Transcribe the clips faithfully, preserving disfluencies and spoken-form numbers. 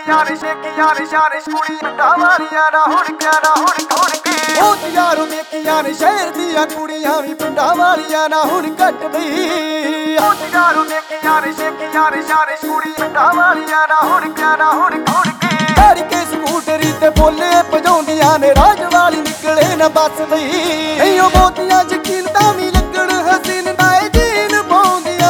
ਸ਼ੇਕੀਆਂ ਨੇ ਸ਼ੇਕੀਆਂ ਨੇ ਸ਼ਾਨ ਕੁੜੀ ਪਿੰਡਾਂ ਵਾਲੀਆਂ ਨਾ ਹੁਣ ਕਿਆ ਨਾ ਹੁਣ ਹੁਣ ਕੀ ਉਹ ਯਾਰੋ ਦੇਖੀਆਂ ਨੇ ਸ਼ਹਿਰ ਦੀਆਂ ਕੁੜੀਆਂ ਵੀ ਪਿੰਡਾਂ ਵਾਲੀਆਂ ਨਾ ਹੁਣ ਘੱਟ ਬਈ ਉਹ ਯਾਰੋ ਦੇਖੀਆਂ ਨੇ ਸ਼ੇਕੀਆਂ ਨੇ ਸ਼ਾਨ ਕੁੜੀ ਪਿੰਡਾਂ ਵਾਲੀਆਂ ਨਾ ਹੁਣ ਕਿਆ ਨਾ ਹੁਣ ਹੁਣ ਕੀ ਧਾਰੀ ਕੇ ਸਕੂਟਰੀ ਤੇ ਬੋਲੇ ਭਜਾਉਂਦੀਆਂ ਨੇ ਰਾਜ ਵਾਲੀ ਨਿਕਲੇ ਨਾ ਬੱਸ ਬਈ ਨਹੀਂ ਉਹ ਬਹੁਤੀਆਂ ਯਕੀਨ ਤਾਂ ਵੀ ਲੱਗਣ ਹਸੀਨ ਨਾਏ ਜੀਨ ਪਾਉਂਦੀਆਂ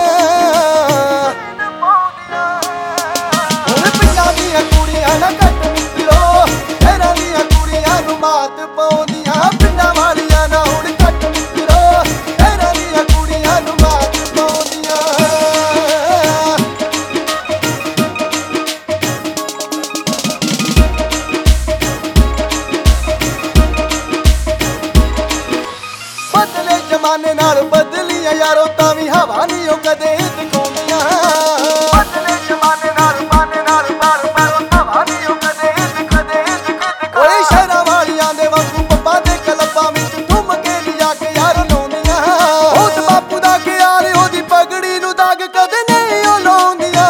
ਹੁਣ ਪਿੰਡਾਂ ਦੀਆਂ ਕੁੜੀਆਂ ਨਾ ਘੱਟ ਮਿੱਤਰੋ ਸ਼ਹਿਰਾਂ ਦੀਆਂ ਕੁੜੀਆਂ ਨੂੰ ਮਾਤ ਪਾਉਂਦੀਆਂ ਪਿੰਡਾਂ ਵਾਲੀਆਂ ਨਾ ਹੁਣ ਘੱਟ ਮਿੱਤਰੋ ਸ਼ਹਿਰਾਂ ਦੀਆਂ ਕੁੜੀਆਂ ਨੂੰ ਮਾਤ ਪਾਉਂਦੀਆਂ ਬਦਲੇ ਜ਼ਮਾਨੇ ਨਾਲ ਬਦਲੀਆਂ ਯਾਰੋ ਤਾਂ ਵੀ ਹਵਾ ਨਹੀਂ ਉਹ ਕਦੇ ਦਿਖਾਉਂਦੀਆਂ ਬਦਲੇ ਜ਼ਮਾਨੇ ਨਾਲ ਬਾਨੇ ਨਾਲ ਬਾਲ ਬਾਲ ਹਵਾ ਨਹੀਂ ਉਹ ਕਦੇ ਦਿਖਦੇ ਦਿਖਦੇ ਓਏ ਸ਼ਹਿਰਾਂ ਵਾਲੀਆਂ ਦੇ ਵਾਂਗੂ ਪੱਪਾ ਦੇ ਕਲੱਬਾਂ ਵਿੱਚ ਠੁੰਮ ਕੇ ਲਿਆ ਕੇ ਯਾਰ ਲਾਉਂਦੀਆਂ ਉਹ ਤੇ ਬਾਪੂ ਦਾ ਖਿਆਲ ਉਹਦੀ ਪਗੜੀ ਨੂੰ ਦਾਗ ਕਦੇ ਨਹੀਂ ਉਹ ਲਾਉਂਦੀਆਂ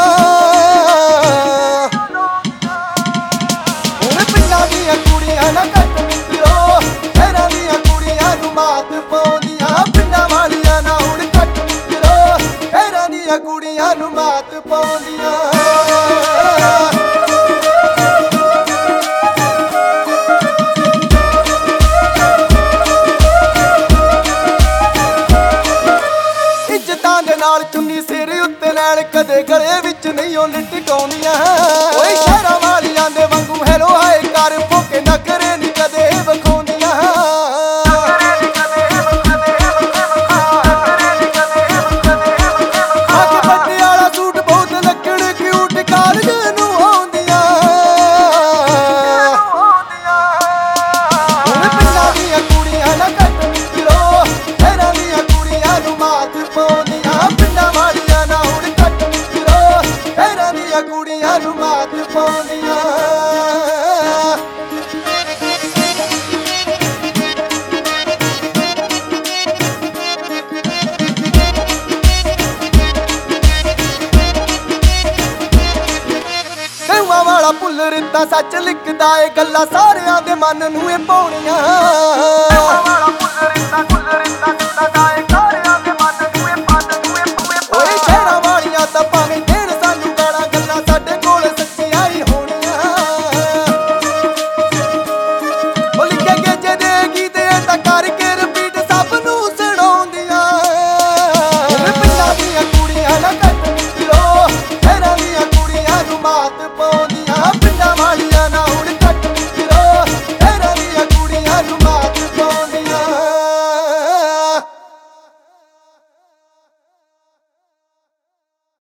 ਹੁਣ ਪਿੰਡਾਂ ਦੀਆਂ ਕੁੜੀਆਂ ਨਾ ਘੱਟ ਮਿੱਤਰੋ ਸ਼ਹਿਰਾਂ ਦੀਆਂ ਕੁੜੀਆਂ ਨੂੰ ਮਾਤ ਪਾਉਂਦੀਆਂ ਪਿੰਡਾਂ ਵਾਲੀਆਂ ਨਾ ਹੁਣ ਘੱਟ ਮਿੱਤਰੋ ਸ਼ਹਿਰਾਂ ਦੀਆਂ ਕੁੜੀਆਂ ਨੂੰ ਮਾਤ ਪਾਉਂਦੀਆਂ ਇੱਜ਼ਤਾਂ ਦੇ ਨਾਲ ਚੁੰਨੀ ਸਿਰ ਉੱਤੇ ਲੈਣ ਕਦੇ ਗਲੇ ਵਿੱਚ ਨਹੀਂ ਉਹ ਲਟਕਾਉਂਦੀਆਂ ਓਏ ਸ਼ਹਿਰਾਂ ਵਾਲੀਆਂ ਦੇ ਵਾਂਗੂ ਹੈਲੋ ਹਾਏ ਕਰ ਭੋਕੇ ਨਖਰੇ ਨਹੀਂ ਕਦੇ ਵਿਖਾਉਂਦੀਆਂ ਅੱਗੇ ਬੱਟੇ ਵਾਲਾ ਸੂਟ ਬਹੁਤ ਲੱਗਣ ਕਿਊਟ ਕਾਲਜ ਨੂੰ ਆਉਂਦੀਆਂ ਹੁਣ ਪਿੰਡਾਂ ਦੀਆਂ ਕੁੜੀਆਂ ਨਾ ਘੱਟ ਮਿੱਤਰੋ ਸ਼ਹਿਰਾਂ ਦੀਆਂ ਕੁੜੀਆਂ ਨੂੰ ਮਾਤ ਪਾਉਂਦੀਆਂ ਪਿੰਡਾਂ ਵਾਲੀਆਂ ਨਾ ਹੁਣ ਘੱਟ ਮਿੱਤਰੋ ਸ਼ਹਿਰਾਂ ਦੀਆਂ ਕੁੜੀਆਂ ਨੂੰ ਮਾਤ ਪਾਉਂਦੀਆਂ ਦੇਵਾਂ ਵਾਲਾ ਭੁੱਲਰ ਤਾਂ ਸੱਚ ਲਿਖਦਾ ਏ ਗੱਲਾਂ ਸਾਰਿਆਂ ਦੇ ਮਨ ਨੂੰ ਇਹ ਪਾਉਣੀਆਂ